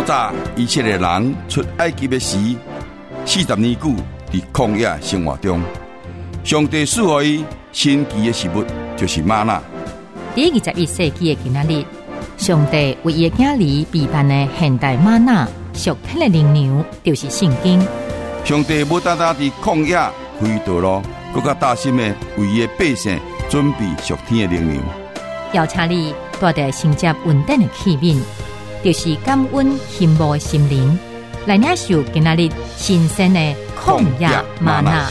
早以色列人出埃及的时，40年久伫曠野生活中，上帝赐予伊神奇的食物，就是吗哪。 第21世纪的今仔日，上帝为伊的囝儿备办的现代吗哪属天的灵粮，就是圣经。 上帝无单单伫旷野开道路，更加大心的为伊的百姓准备属天的灵粮。 邀请你带着承接稳定的器皿，就是感恩羡慕的心灵，来领受今仔日新鲜的旷野吗哪。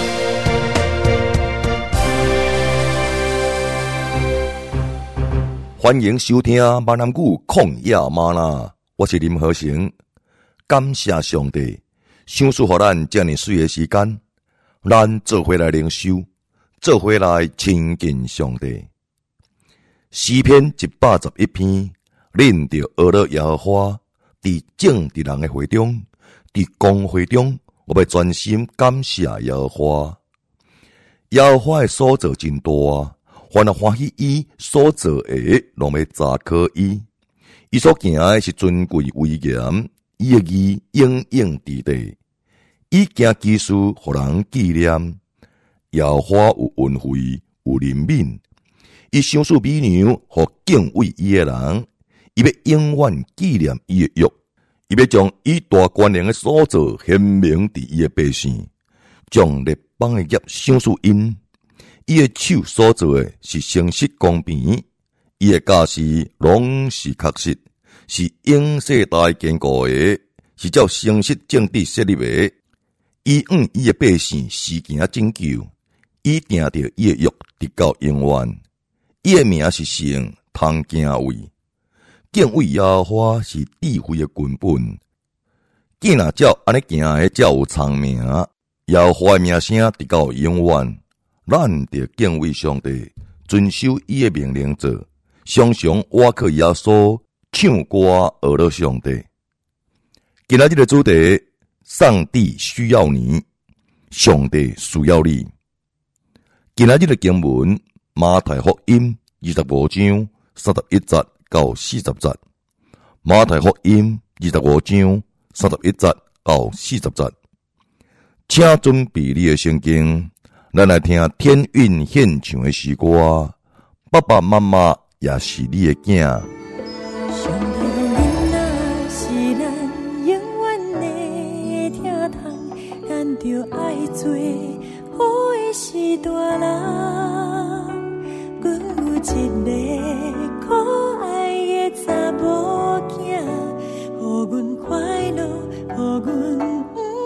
欢迎收听闽南语旷野吗哪，我是林和成。感谢上帝，赏赐予咱这么水的时间，咱做伙来灵修，做伙来亲近上帝。诗篇111篇，恁着学了耶和华，伫正直人的会中，伫公会中，我要专心感谢耶和华。耶和华的所做真大，凡是欢喜伊所做的，拢要查考伊。伊所行的是尊贵威严，伊的义永永伫地。伊行奇事，互人纪念。耶和华有恩惠，有怜悯。伊赏赐美娘，互敬畏伊的人。伊要永远纪念伊的约，伊要将伊大权能的所做显明伫伊的百姓，将列邦的业赏赐因。伊的手所做的是诚实公平，伊的教示拢是确实，是永世代坚固的，是照诚实正直设立的。伊伊的百姓施行拯救，伊定着伊的约直到永远。伊的名是圣，通敬畏。敬畏耶和华是智慧的根本。既然照安尼行的，才有长命。耶和华的名声直到永远。咱得敬畏上帝，遵守伊的命令做，常常倚靠耶稣，唱歌学了上帝。今仔日的主题：上帝需要你，上帝需要你。今仔日的经文：马太福音25章31节到40节。马太福音25章31节到40节。请准备你的圣经。咱来听天韵献唱的诗歌，爸爸妈妈也是你的囝。 上帝的囡仔是咱永远的疼痛，咱着爱做好的是大人。阮有一个可爱的查某囝，予阮快乐，予阮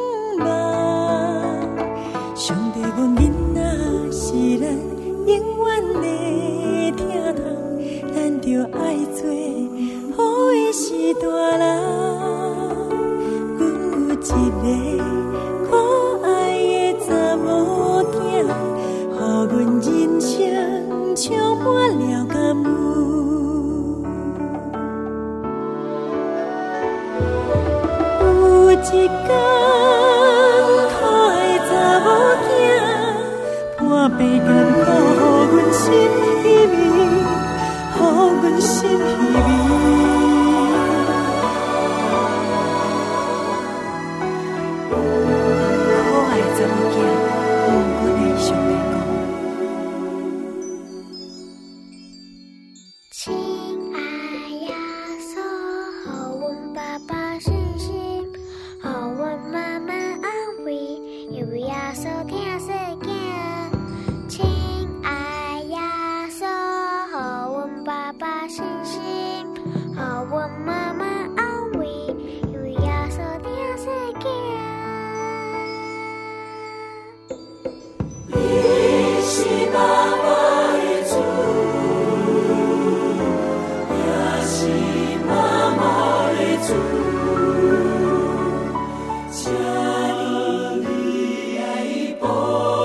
上帝讲囡仔是咱永远的疼痛，咱着爱做好的是大人。阮有一个可爱的查某囝，予阮人生充满了感恩。有一天半辈艰苦，予阮心稀微，予阮心稀微。可爱查某囝，阮的上帝讲。 亲爱耶稣，予阮爸爸信心，予阮妈妈安慰，因为耶稣疼世界。亲爱耶稣，予阮爸爸信心，予阮妈妈安慰，因为耶稣疼世界。你是爸爸的主，也是妈妈的主，请你爱保。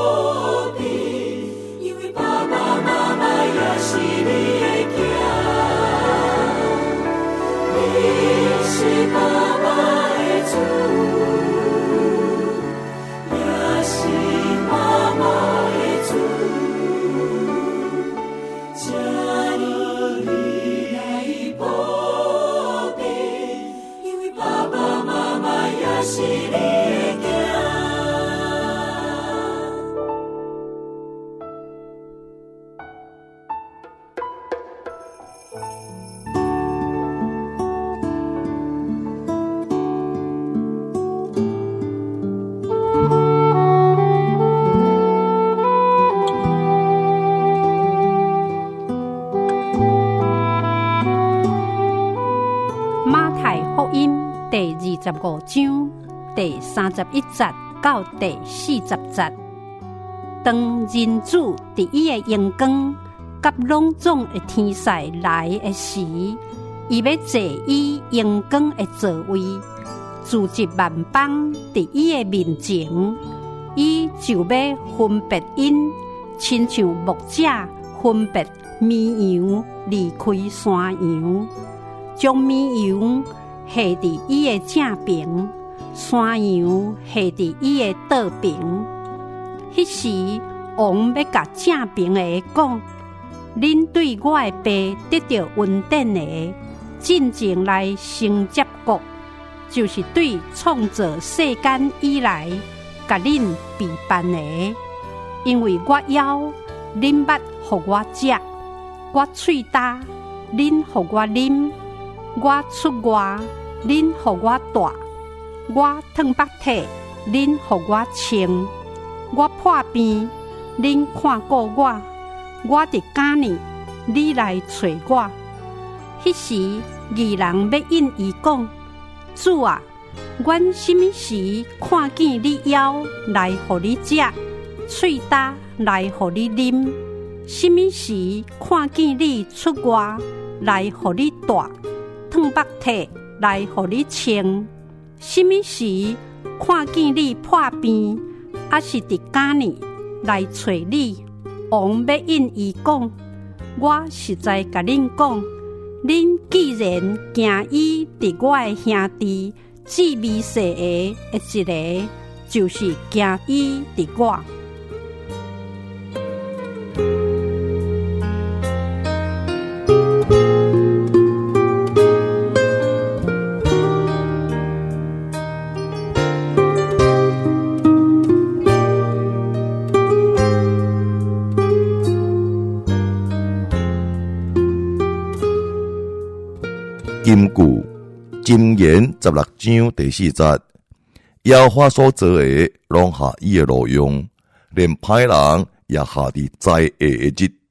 25章第31節到第40節。當人子佇伊的榮光甲隆重的天勢來的時，伊要坐伊榮光的座位，聚集萬邦佇伊的面前，伊就要分別因，親像牧者分別綿羊離開山羊，將綿羊下佇伊的正邊，山羊下佇伊的倒邊。迄時，王要甲正邊的講：恁對我的爸得到恩典的，進前來承接國，就是對創造世間以來，甲恁備辦的。因為我枵，恁捌互我食；我喙焦，恁互我啉；我出外，恁互我帶；我脫北體，恁互我穿；我破病，恁看顧我；我佇假呢，你來找我。迄時，義人要應伊講：主啊，阮什麼時看見你枵來互你食，喙焦來互你啉？什麼時看見你出外來互你帶，脫北體來互你穿？什麼時看見你破病，還是佇假呢來找你？王要應伊講：我實在甲恁講，恁既然行伊佇我的兄弟至微細的一個，就是行伊佇我。 金句箴言16章第4節，耶和華所做的，攏合伊的路用，連歹人也下佇災厄的日。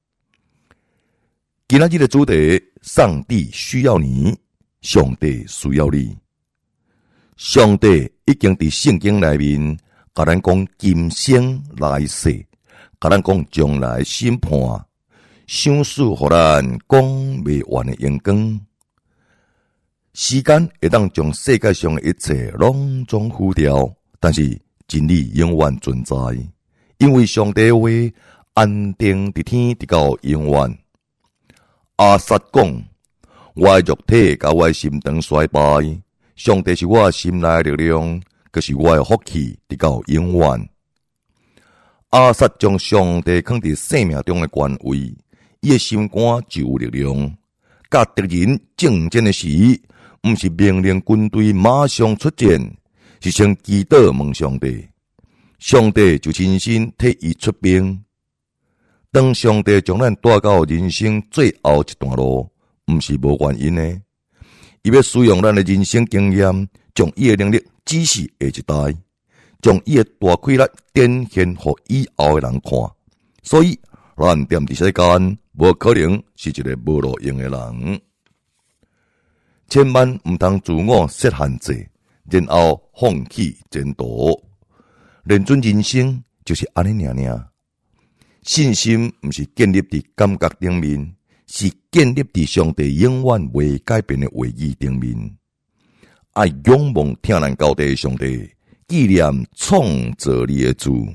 今仔日的主題，上帝需要你，上帝需要你。上帝已經佇聖經內面，甲咱講今生來世，甲咱講將來審判，想使互咱講未完的榮光。時間會當將世界上的一切攏總付掉，但是真理永遠存在，因為上帝的話安定佇天直到永遠。亞薩講：我的肉體甲我的心腸衰敗，上帝是我心內的力量，閣是我的福氣直到永遠。亞薩將上帝放佇生命中的權位，伊的心肝就有力量。甲敵人爭戰的時，毋是命令軍隊馬上出戰，是先祈禱問上帝，上帝就親身替伊出兵。當上帝將咱帶到人生最後一段路，毋是無原因的，伊要使用咱的人生經驗，將伊的能力指示下一代，將伊的大氣力展現予以後的人看。所以，咱踮佇世間，無可能是一個無路用的人。千萬毋通自我設限制，然後放棄前途。認準人生就是安尼爾爾。信心毋是建立佇感覺頂面，是建立佇上帝永遠未改變的話語頂面。愛仰望聽咱到底的上帝，紀念創造你的主。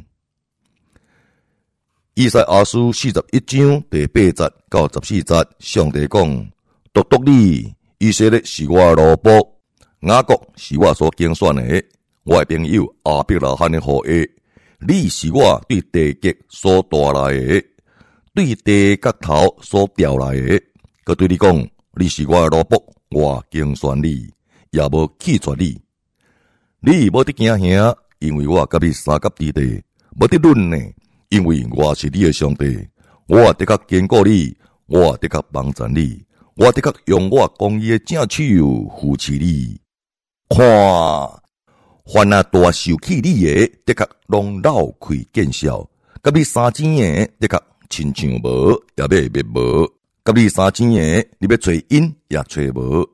以賽亞書41章第8節到14節，上帝講：獨獨你，以色列是我的奴僕，雅各是我所揀選的，我的朋友亞伯拉罕的後裔。你是我對地極所帶來的，對地角頭所調來的。佮對你講，你是我的奴僕，我揀選你，也無棄絕你。你無得驚嚇，因為我甲你三甲之地；無得論呢，因為我是你的上帝。我的確堅固你，我的確幫助你，我的確用我公義的正手扶持你。看，凡那大受氣你的，的確攏流開見效；甲你三錢的，的確親像無，也要滅無；甲你三錢的，你要找因也找無；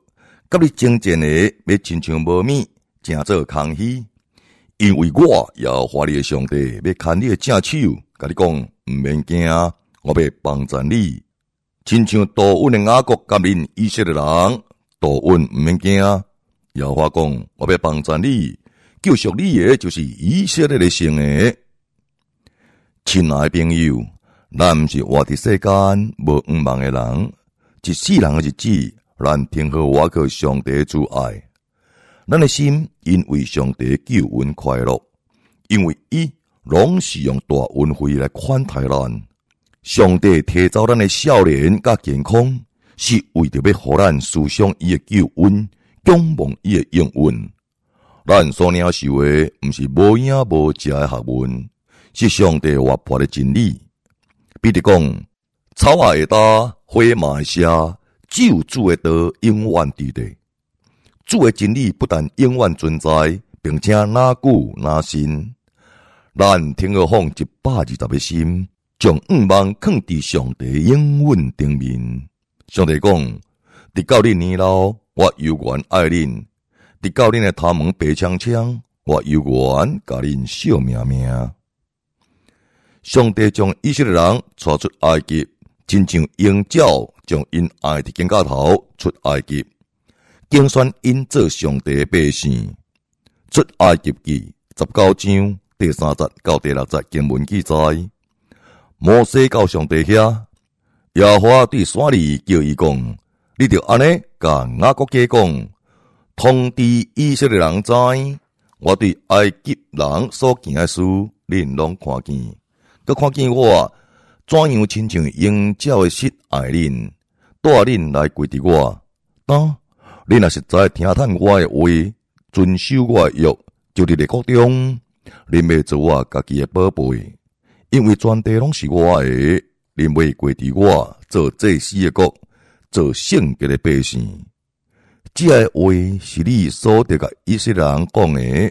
甲你争战的要亲像无物，正做空虚。因为我耶和华你的上帝要牵你的正手，甲你讲毋免惊，我要帮助你。亲像多稳的雅各甲恁以色列人，多稳毋免惊。耶和华讲，我要帮助你，救赎你的就是以色列的圣的。亲爱的朋友，咱毋是活伫世间无愿望的人，一世人的日子，咱听候我靠上帝主爱。咱的心因为上帝救恩快乐，因为伊拢是用大恩惠来款待咱。上帝提走咱的少年甲健康，是为着要互咱思想伊的救恩，仰望伊的应允。咱所领受的，毋是无影无食的学问，是上帝活泼的真理。彼得讲：草也会焦，花嘛会谢，只有主的道永远伫地。主的真理不但永远存在，并且哪久哪新。咱听候放120个心，将愿望放伫上帝应允顶面。上帝讲：直到恁年老，我犹原爱恁；直到恁的头毛白苍苍，我犹原甲恁笑命命。上帝将以色列人带出埃及，亲像鹰鸟将因爱的肩胛头出埃及，竞选因做上帝的百姓。出埃及记19章第3节到第6节经文记载，摩西到上帝遐，耶和华对山里叫伊讲：你着安尼甲雅各家讲，通知以色列人知，我对埃及人所行的事，恁拢看见。佮看见我怎样亲像鹰鸟的膝爱恁，带恁来归伫我。恁若实在听趁我的话，遵守我的约，就伫列国中，恁要做我家己的宝贝，因为全地拢是我的，恁要归伫我，做祭司的国，做圣洁的百姓。这个话是你所得甲以色列人讲的。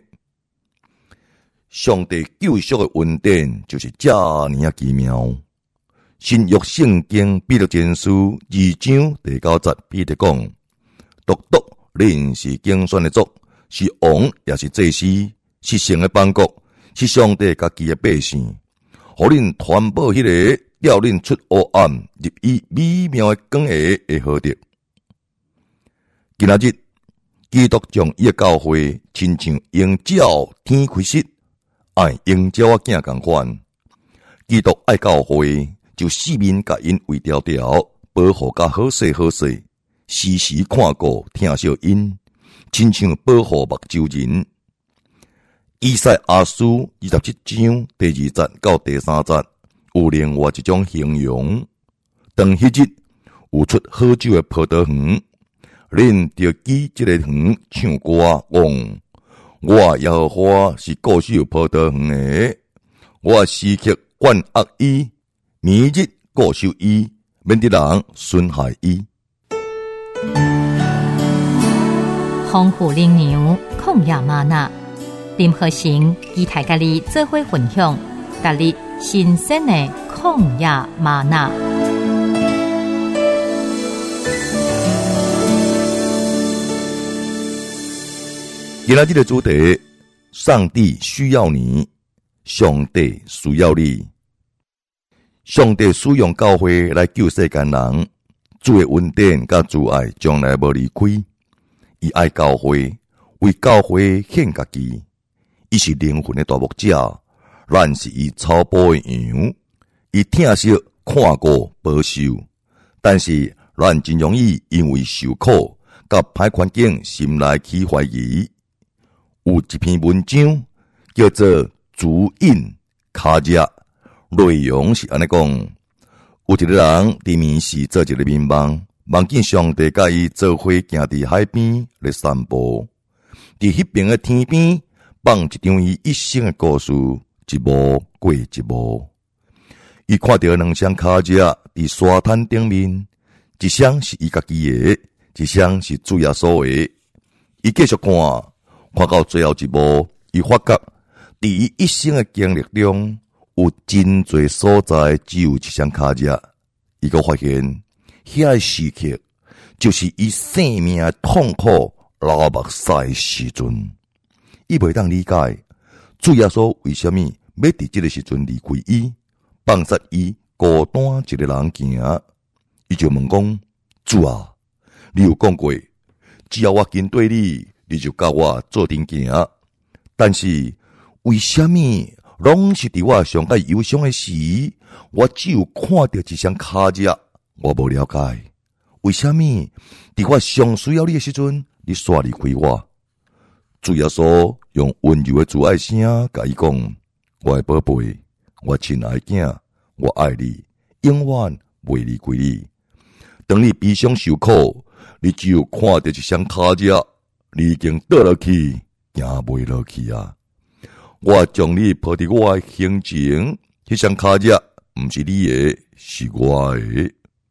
上帝救赎的恩典就是这样奇妙。新约圣经彼得前书2章第9节，彼得讲：独恁是竞选的族，是王也是祭司，是神的邦国，是上帝家己的百姓。互恁传播迄个调恁出黑暗入伊美妙的光下的好德。今仔日，基督将伊的教会亲像鹰鸟天开翅，爱鹰鸟仔囝共款。基督爱教会，就四面甲因围条条，保护甲好势好势，时时看顾听惜因，亲像保护目睭人。以赛亚书27章第2节到第3节，有另外一种形容：当迄日有出好酒的葡萄园，恁着记这个园唱歌讲：我耶和华是固守葡萄园的，我时刻管握伊，每日固守伊，免得人损害伊。 丰富灵粮，旷野吗哪，任何行期待甲你做伙分享，甲你新鲜的曠野吗哪。 今仔日的主题：上帝需要你，上帝需要你。上帝使用教会来救世间人，主的恩典甲主爱从来无离开。伊爱教会，为教会献家己。伊是灵魂的大牧者，咱是伊草埔的羊。伊疼惜、看顾、保守，但是咱真容易因为受苦甲歹环境，心内起怀疑。有一篇文章叫做《主引卡热》，内容是安尼讲：有一个人伫面是做一个民梦，梦见上帝甲伊做伙行伫海边来散步，伫迄边的天边放一张伊一生的故事，一幕过一幕。伊看到两双卡热伫沙滩顶面，一双是伊家己的，一双是主耶稣的。伊继续看到最后一幕，伊发觉伫伊一生的经历中，有真侪所在只有一双卡热。伊阁发现，遐个时刻就是伊生命的痛苦流目屎的时阵。伊袂当理解主耶稣为什么要伫这个时阵离开伊，放弃伊孤单一个人行。伊就问讲：主啊，你有讲过，只要我跟对你，你就甲我做阵行。但是为什么拢是伫我上界忧伤的时，我只有看到一双脚趾？我无了解，为什么伫我上需要你的时阵，你煞离开我？主耶稣用温柔的慈爱声甲伊讲：我的宝贝，我亲爱的囝，我爱你，永远袂离开你。当你悲伤受苦，你只有看到一双脚趾，你已经倒落去，行袂落去啊！我将你抱伫我的胸前，迄双脚趾毋是你的，是我的。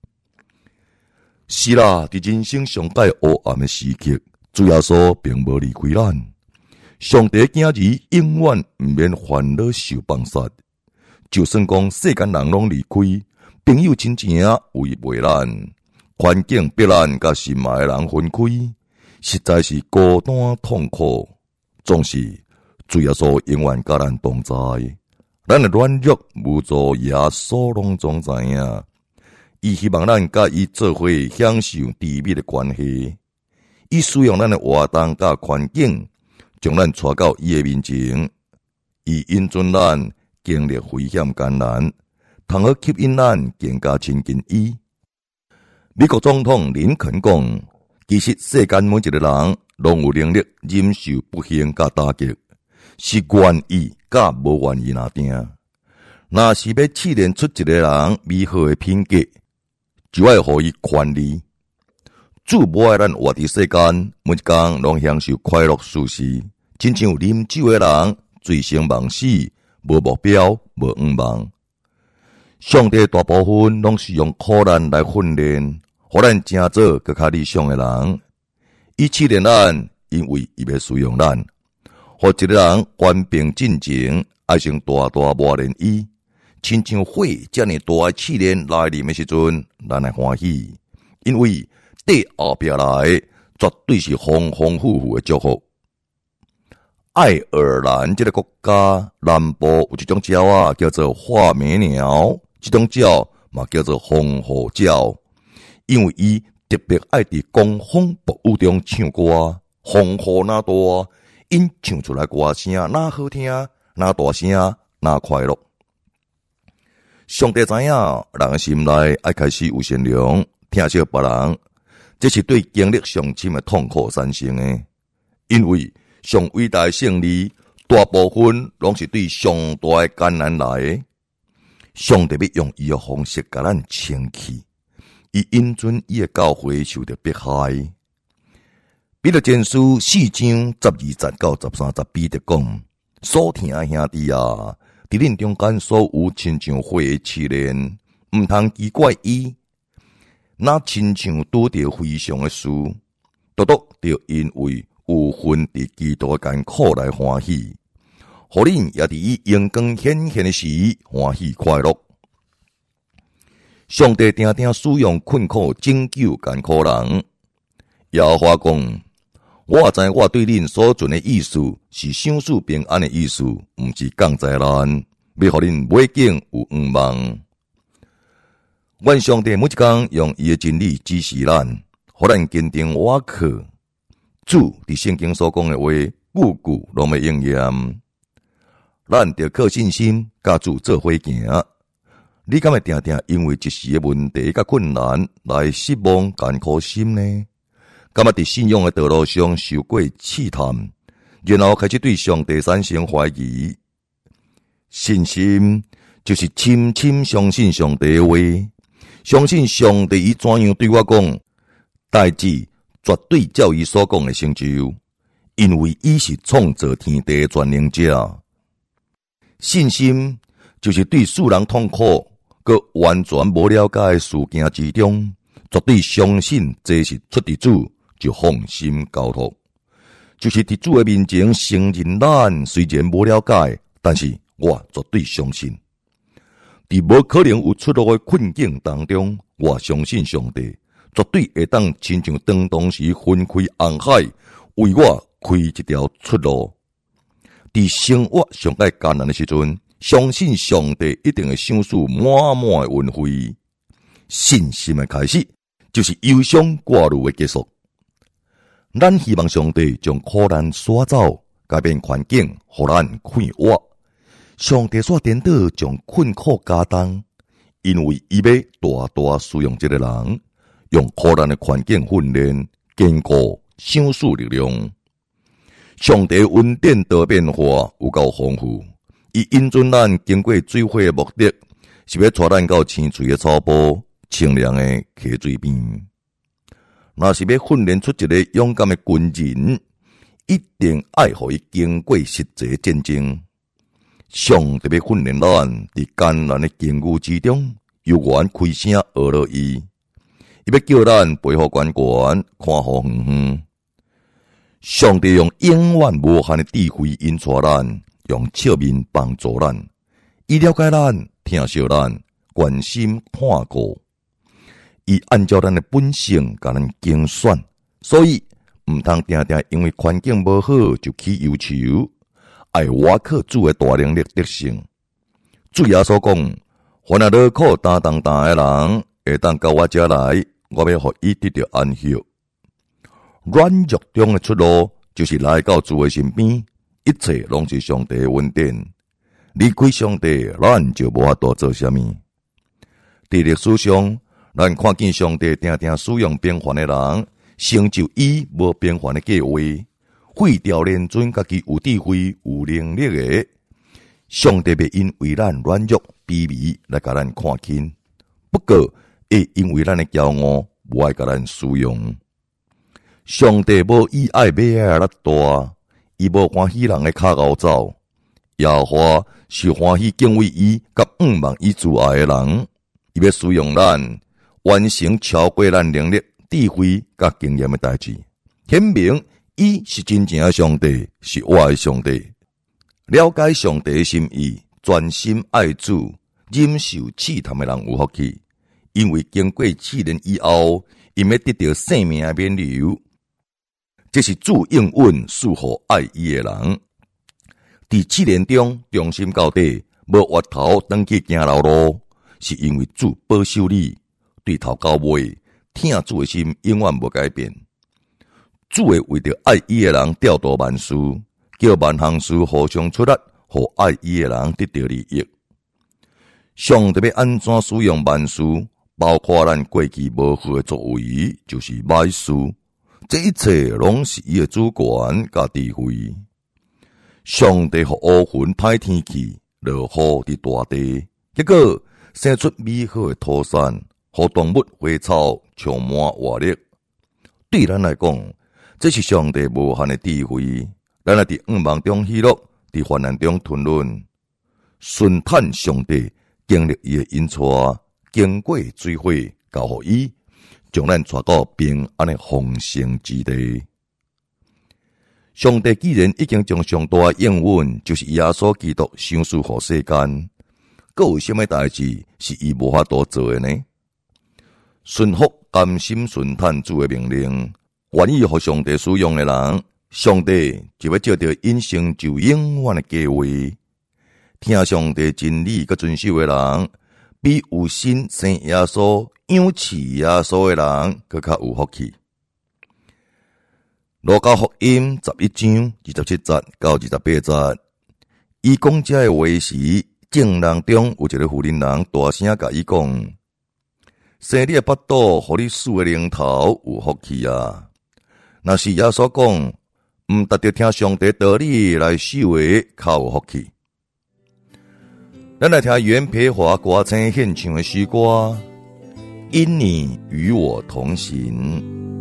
是啦，伫人生上界黑暗的时刻，主耶稣并无离开咱。上帝囝儿永远毋免烦恼受放杀。就算讲世间人拢离开，朋友亲情为袂咱，环境逼咱甲心爱的人分开，实在是孤单痛苦。总是主耶稣永远甲咱同在，咱的软弱无助，耶稣拢总知影。伊希望咱甲伊做伙享受甜蜜的关系，伊使用咱的活动甲环境，将咱带到伊的面前，伊引准咱经历危险艰难，通好吸引咱更加亲近伊。美国总统林肯讲：其实世间每一个人拢有能力忍受不幸甲打击，是愿意甲无愿意那定。若是要试炼出一个人美好的品格，就要予伊权利。主无爱咱活伫世间，每一天拢享受快乐舒适，亲像啉酒的人，醉生梦死，无目标，无愿望。上帝大部分拢是用苦难来训练，互咱成做更较理想的人。伊试炼咱，因为伊要使用咱，互一个人官兵进前，爱先大大磨练伊。亲像火遮尔大的试炼来临的时阵，咱来欢喜，因为缀后壁来绝对是丰丰富富的祝福。爱尔兰这个国家南部有一种鸟啊，叫做画眉鸟，这种鸟嘛叫做风虎鸟，因为伊特别爱伫狂风暴雨中唱歌，风雨哪大，因唱出来歌声哪好听，哪大声哪快乐。上帝知影人的心内爱开始有善良，疼惜别人，这是对经历上深的痛苦产生的。因为上伟大的胜利，大部分拢是对上大的艰难来的。上帝要用伊的方式甲咱清气，伊因准伊的教会受到迫害。彼得前书4章12节到13节，彼得讲：所听的兄弟啊，伫恁中间所有亲像火的试炼，毋通奇怪伊，那亲像拄着非常的事，独着因为有份伫基督的艰苦来欢喜，互恁也伫伊阳光显现的时欢喜快乐。上帝定定使用困苦拯救艰苦人。耶和华讲：我知我对恁所存的意思是享受平安的意思，毋是降灾难，要互恁每景有愿望。愿上帝每一天用伊的真理指示咱，互咱坚定倚靠。主伫圣经所讲的话，句句拢会应验。咱着靠信心，甲主做伙行。你敢会定定因为一时的问题甲困难来失望艰苦心呢？敢会伫信仰的道路上受过试探，然后开始对上帝产生怀疑？信心就是深深相信上帝的话，相信上帝伊怎样对我讲，代志绝对照伊所讲的成就，因为伊是创造天地的全能者。信心就是对世人痛苦佮完全无了解的事件之中，绝对相信这是出自主，就放心交托。就是伫主的面前承认咱虽然无了解，但是我绝对相信。伫无可能有出路的困境当中，我相信上帝绝对会当亲像当当时分开红海，为我开一条出路。伫生活上界艰难的时阵，相信上帝一定会赏赐满满的恩惠。信心的开始，就是忧伤挂虑的结束。咱希望上帝将苦难刷走，改变环境，互咱快活。上帝煞颠倒将困苦加重，因为伊要大大使用这个人，用苦难的环境训练、坚固、赏赐力量。上帝恩典的变化有够丰富，伊引准咱经过水火的目的，是要带咱到青翠的草坡、清凉的溪水边。若是要训练出一个勇敢的军人，一定爱互伊经过实际战争。上帝要训练咱伫艰难的境遇之中，悠然开声学落伊。伊要叫咱背好悬悬，看好远远。上帝用永远无限的智慧引带咱，用笑面帮助咱。伊了解咱，疼惜咱，关心看顾。伊按照咱的本性甲咱精选，所以毋通定定因为环境无好就去忧愁，爱挖靠主的大能力德性。主耶稣讲，凡那劳苦担重担的人，会当到我这来，我要互伊得到安息。软弱中的出路，就是来到主的身边，一切拢是上帝的恩典。离开上帝，咱就无法度做啥物。伫历史上，咱看见上帝定定使用平凡的人，成就伊无平凡的计划，废掉连尊家己有智慧、有能力的。上帝袂因为咱软弱、卑微来甲咱看轻，不过会因为咱的骄傲，无爱甲咱使用。上帝无以爱马仔力大，伊无欢喜人的骹后走。耶和华是欢喜敬畏伊，甲仰望伊慈爱的人。伊要使用咱，完成超过咱能力、智慧甲经验的代志。显明伊是真正的上帝，是我的上帝。了解上帝的心意，专心爱主，忍受试探的人有福气，因为经过试炼以后，因要得到生命的免流。这是主应允赐予爱伊的人。伫试炼中忠心到底，无回头转去行老路，是因为主保守你，对头到尾，听主的心永远无改变。主会为着爱伊的人调度万事，叫万项事互相出力，互爱伊的人得到利益。上帝要安怎使用万事，包括咱过去无好的作为，就是歹事。这一切拢是伊的主权甲智慧。上帝互乌云歹天气，落雨伫大地，结果生出美好的土产，互动物花草充满活力。对咱来讲，这是上帝无限的智慧。咱来伫仰望中喜乐，伫患难中吞忍，顺叹上帝经历伊的引带，经过水火，交互伊。将咱带到平安的丰盛之地。上帝既然已经将上大的应允，就是耶稣基督赏赐予世间，还有什么代志是伊无法度做的呢？顺服甘心顺叹主的命令，愿意互上帝使用的人，上帝就要照着因成就永远的计划。听上帝真理佮遵守的人，比有心生耶稣、仰视耶稣的人更较有福气。路加福音11章27节到28节，伊讲这的话时，众人中有一个妇人人大声甲伊讲：生你的腹肚，互你死的零头有福气啊！若是耶稣讲，毋达着听上帝道理来守的，较有福气。咱来听袁培华歌星献唱的诗歌，因你与我同行。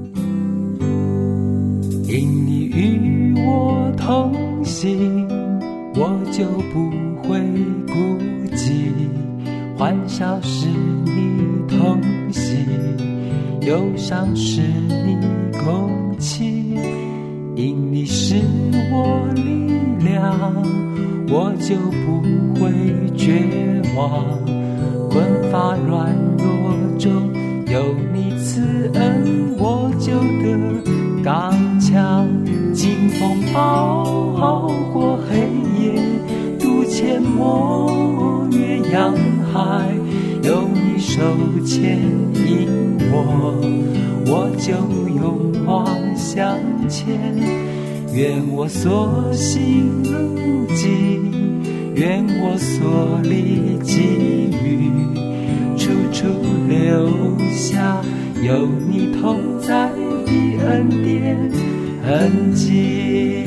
因你与我同行，我就不会孤寂。欢笑是你同行，忧伤是你共情。因你是我力量，我就不会绝望。困乏软弱中有你慈恩，我就得刚强。经风暴，熬过黑夜，渡阡陌，越洋海。有你手牵引我，我就勇往向前。愿我所行路径，愿我所历际遇，处处留下有你同在的恩典痕迹。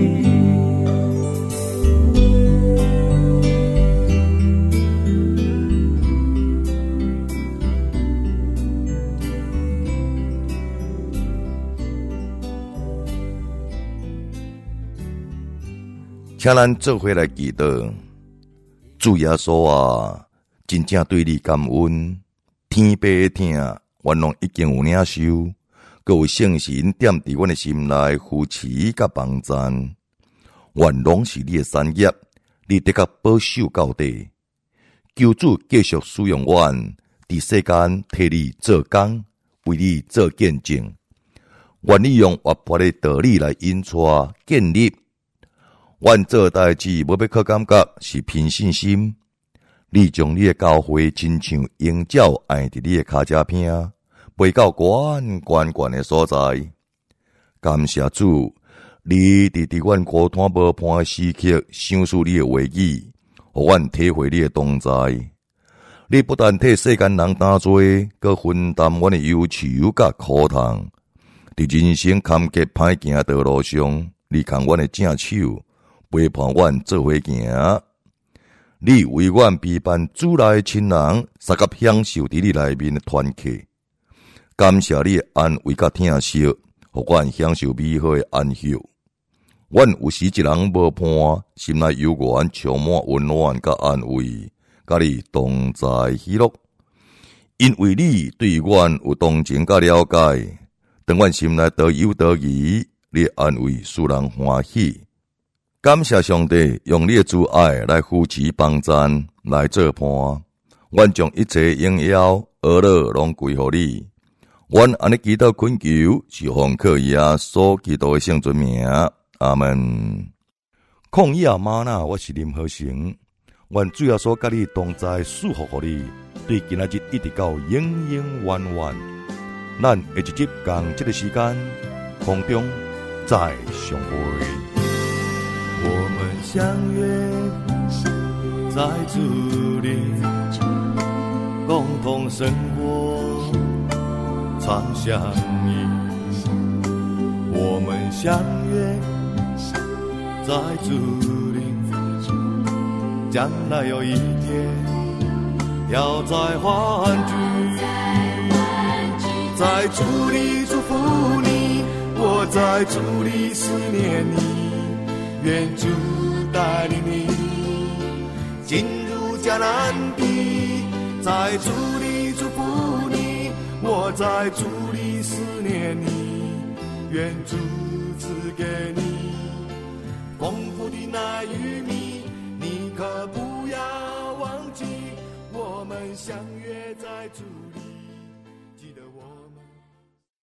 请咱做伙来祈祷，主耶稣啊，真正对你感恩，天父的疼，阮拢已经有领受，各有圣神踮伫阮的心内扶持甲帮赞，愿拢是你的产业，你得甲保守到底。求主继续使用阮，伫世间替你做工，为你做见证。愿你用活泼的道理来引带建立。阮做代志无要靠感觉，是凭信心。你将你的教会亲像鹰鸟爱伫你的脚趾边，飞到悬的所在。感谢主，你伫阮孤单无伴的时刻，想出你的话语，互阮体会你的同在。你不但替世间人担做，阁分担阮的忧愁甲苦痛。伫人生坎坷歹行的道路上，你牵阮的正手，陪伴阮做伙行。你为阮陪伴主内的亲人，三甲享受伫你内面的团契。感谢你的安慰甲疼惜，互阮享受美好的安息。阮有时一人无伴，心内幽怨，充满温暖甲安慰，甲你同在喜乐。因为你对阮有同情甲了解，当阮心内得忧得疑，你的安慰使人欢喜。感谢上帝用你的慈爱来扶持帮赞，来做伴。阮将一切荣耀、恶乐拢归乎你。阮安尼祈祷恳求，是奉靠耶稣基督的圣尊名。阿门。抗疫吗哪，我是林和成。愿主耶稣甲你同在，祝福互你，对今仔日一直到永永远远。咱下一集共这个时间，空中再相会。 我们相约在主里，共同生活，常相依。我们相约在主里，将来有一天要再欢聚，在主里祝福你，我在主里思念你。愿主带领你进入迦南地，在主里祝福你，我在主里思念你。愿主赐给你丰富的奶与蜜，你可不要忘记，我们相约在主里。